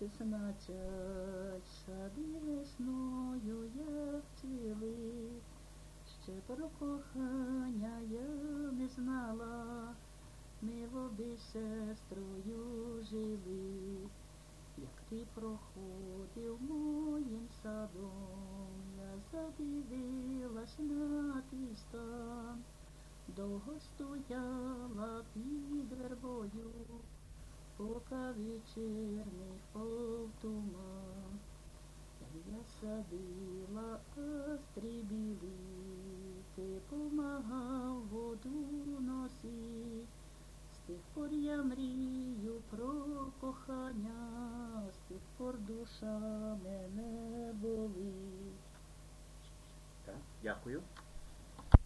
значать сади весною, як цвіли. Ще про кохання я не знала, ми в обі сестрою жили. Як ти проходив моїм садом, я задивилась на твій стан. Довго стояла під вербою, поки вечірній впав туман. Я садила астрі білі, ти помагав воду носить. З тих пор я мрію про кохання, з тих пор душа мене болить. Так, дякую.